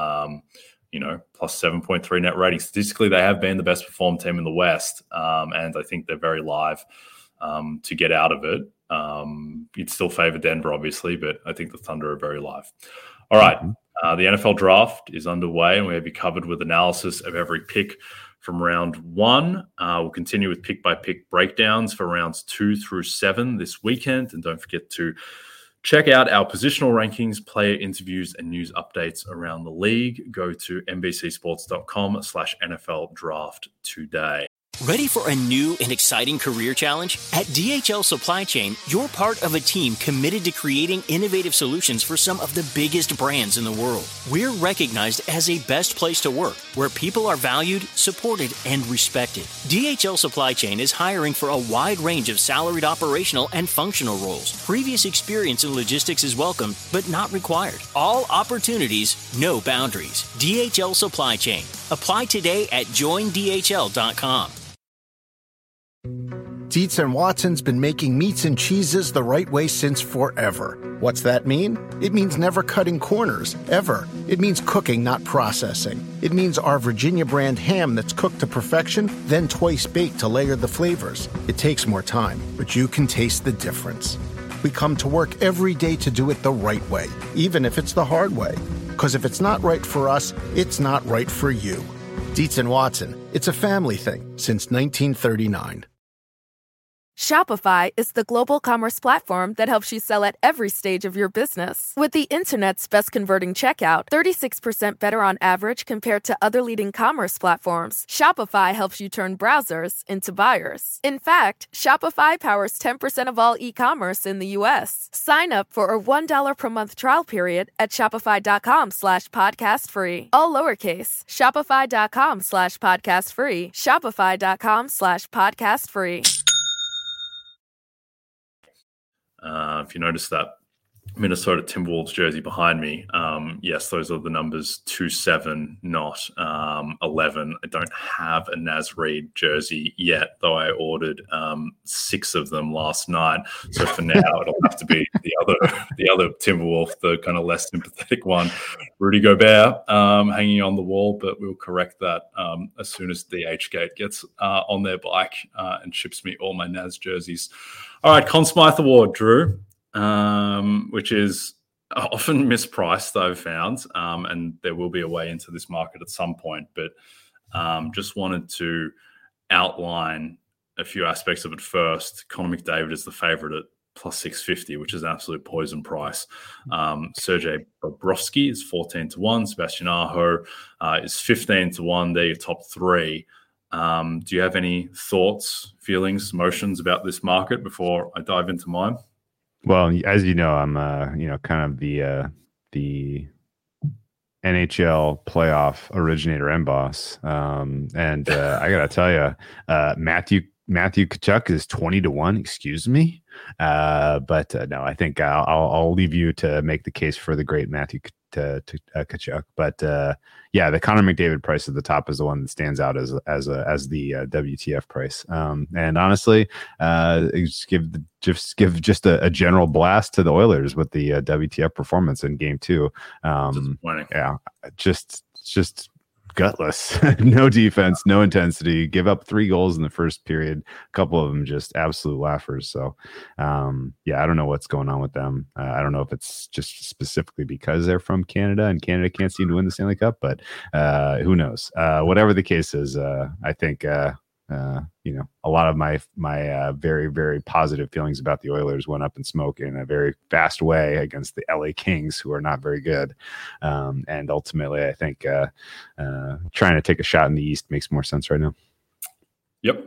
plus 7.3 net rating, statistically they have been the best performed team in the West, and I think they're very live to get out of it. You'd still favor Denver, obviously, but I think the Thunder are very live. All right. The NFL draft is underway, and we have you covered with analysis of every pick from round 1. We'll continue with pick-by-pick breakdowns for rounds 2 through 7 this weekend. And don't forget to check out our positional rankings, player interviews, and news updates around the league. Go to NBCSports.com/NFL draft today. Ready for a new and exciting career challenge? At DHL Supply Chain, you're part of a team committed to creating innovative solutions for some of the biggest brands in the world. We're recognized as a best place to work, where people are valued, supported, and respected. DHL Supply Chain is hiring for a wide range of salaried operational and functional roles. Previous experience in logistics is welcome, but not required. All opportunities, no boundaries. DHL Supply Chain. Apply today at joindhl.com. Dietz & Watson's been making meats and cheeses the right way since forever. What's that mean? It means never cutting corners, ever. It means cooking, not processing. It means our Virginia brand ham that's cooked to perfection, then twice baked to layer the flavors. It takes more time, but you can taste the difference. We come to work every day to do it the right way, even if it's the hard way. Because if it's not right for us, it's not right for you. Dietz & Watson, it's a family thing since 1939. Shopify is the global commerce platform that helps you sell at every stage of your business. With the internet's best converting checkout, 36% better on average compared to other leading commerce platforms, Shopify helps you turn browsers into buyers. In fact, Shopify powers 10% of all e-commerce in the U.S. Sign up for a $1 per month trial period at shopify.com/podcast free. All lowercase, shopify.com/podcast free, shopify.com/podcast free. If you notice that Minnesota Timberwolves jersey behind me, yes, those are the numbers 27, not 11. I don't have a Naz Reid jersey yet, though I ordered 6 of them last night. So for now, it'll have to be the other Timberwolf, the kind of less sympathetic one, Rudy Gobert, hanging on the wall. But we'll correct that as soon as the H-Gate gets on their bike and ships me all my Naz jerseys. All right, Conn Smythe Award, Drew, which is often mispriced, I've found, and there will be a way into this market at some point, but just wanted to outline a few aspects of it first. Connor McDavid is the favorite at plus 650, which is an absolute poison price. Sergei Bobrovsky is 14-1. Sebastian Aho is 15-1. They're your top 3. Do you have any thoughts, feelings, emotions about this market before I dive into mine? Well, as you know, I'm kind of the NHL playoff originator and boss. And I gotta tell you, Matthew Tkachuk is 20-1. Excuse me, but no, I think I'll leave you to make the case for the great Matthew Tkachuk. But yeah, the Connor McDavid price at the top is the one that stands out as the WTF price. And honestly, give just a general blast to the Oilers with the WTF performance in Game 2. Yeah, just gutless. No defense, no intensity. Give up 3 goals in the first period. A couple of them just absolute laughers. So, yeah, I don't know what's going on with them. I don't know if it's just specifically because they're from Canada and Canada can't seem to win the Stanley Cup, but who knows? Whatever the case is, I think a lot of my very, very positive feelings about the Oilers went up in smoke in a very fast way against the LA Kings, who are not very good. And ultimately, I think trying to take a shot in the East makes more sense right now. Yep.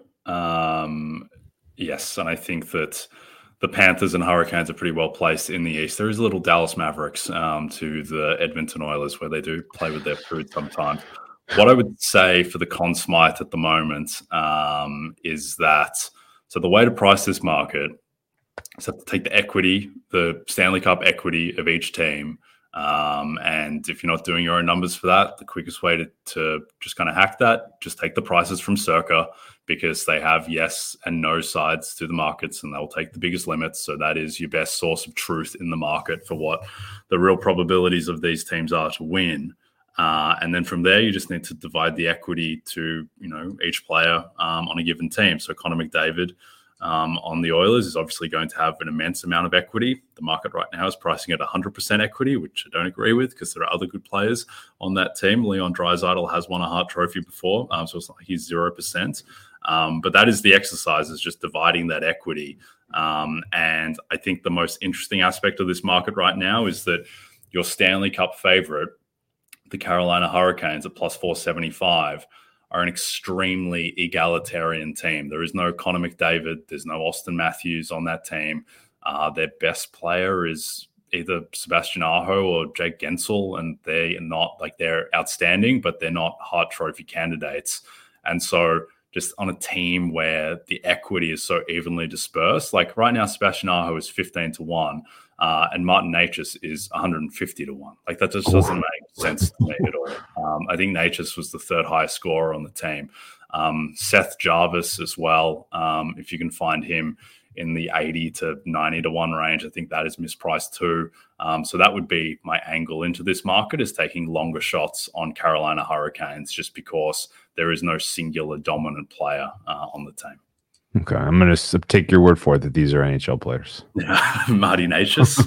Yes, and I think that the Panthers and Hurricanes are pretty well placed in the East. There is a little Dallas Mavericks to the Edmonton Oilers where they do play with their food sometimes. What I would say for the Conn Smythe at the moment is that, so the way to price this market is to take the equity, the Stanley Cup equity of each team. And if you're not doing your own numbers for that, the quickest way to just kind of hack that, just take the prices from Circa, because they have yes and no sides to the markets and they'll take the biggest limits. So that is your best source of truth in the market for what the real probabilities of these teams are to win. And then from there, you just need to divide the equity to, each player on a given team. So Connor McDavid on the Oilers is obviously going to have an immense amount of equy. The market right now is pricing at 100% equity, which I don't agree with because there are other good players on that team. Leon Draisaitl has won a Hart Trophy before, so it's not like he's 0%. But that is the exercise, is just dividing that equity. And I think the most interesting aspect of this market right now is that your Stanley Cup favorite, the Carolina Hurricanes at plus 475, are an extremely egalitarian team. There is no Connor McDavid. There's no Austin Matthews on that team. Their best player is either Sebastian Aho or Jake Gensel, and they're outstanding, but they're not Hart Trophy candidates. And so just on a team where the equity is so evenly dispersed, like right now, Sebastian Aho is 15-1. And Martin Necas is 150-1. Like that just doesn't make sense to me at all. I think Necas was the third highest scorer on the team. Seth Jarvis as well. If you can find him in the 80 to 90 to 1 range, I think that is mispriced too. So that would be my angle into this market, is taking longer shots on Carolina Hurricanes, just because there is no singular dominant player on the team. Okay, I'm going to take your word for it that these are NHL players. Marty Necas.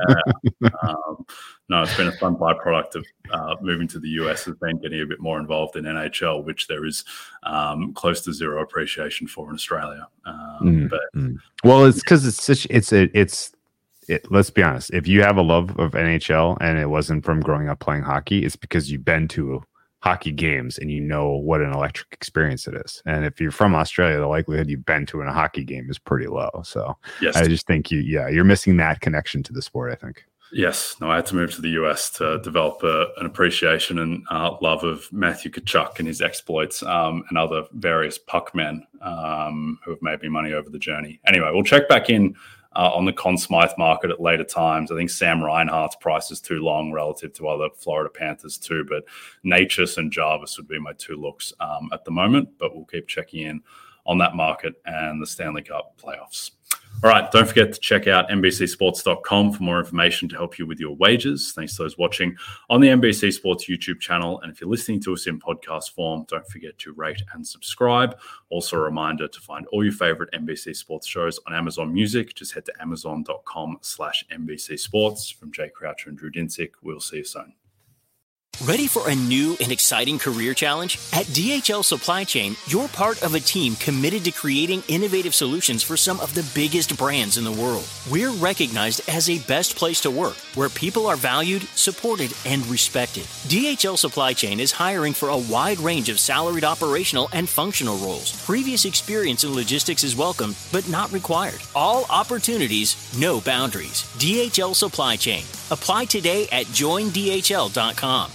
No, it's been a fun byproduct of moving to the US, has been getting a bit more involved in NHL, which there is close to zero appreciation for in Australia. Well, it's because let's be honest. If you have a love of NHL and it wasn't from growing up playing hockey, it's because you've been to hockey games and you know what an electric experience it is. And if you're from Australia, the likelihood you've been to a hockey game is pretty low. So yes. I just think you're missing that connection to the sport, I think. Yes. No, I had to move to the US to develop an appreciation and love of Matthew Tkachuk and his exploits, and other various puck men who have made me money over the journey. Anyway, we'll check back in on the Conn Smythe market at later times. I think Sam Reinhart's price is too long relative to other Florida Panthers too, but Necas and Jarvis would be my two looks at the moment, but we'll keep checking in on that market and the Stanley Cup playoffs. All right, don't forget to check out NBCSports.com for more information to help you with your wagers. Thanks to those watching on the NBC Sports YouTube channel. And if you're listening to us in podcast form, don't forget to rate and subscribe. Also a reminder to find all your favorite NBC Sports shows on Amazon Music. Just head to amazon.com/NBC Sports. From Jay Croucher and Drew Dinsick, we'll see you soon. Ready for a new and exciting career challenge? At DHL Supply Chain, you're part of a team committed to creating innovative solutions for some of the biggest brands in the world. We're recognized as a best place to work, where people are valued, supported, and respected. DHL Supply Chain is hiring for a wide range of salaried operational and functional roles. Previous experience in logistics is welcome, but not required. All opportunities, no boundaries. DHL Supply Chain. Apply today at joindhl.com.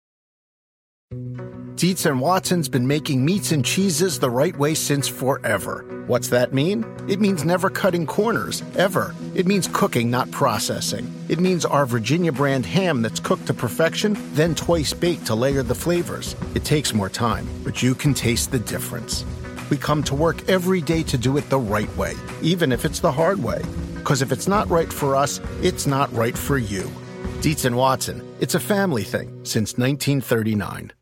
Dietz & Watson's been making meats and cheeses the right way since forever. What's that mean? It means never cutting corners, ever. It means cooking, not processing. It means our Virginia brand ham that's cooked to perfection, then twice baked to layer the flavors. It takes more time, but you can taste the difference. We come to work every day to do it the right way, even if it's the hard way. Because if it's not right for us, it's not right for you. Dietz & Watson, it's a family thing since 1939.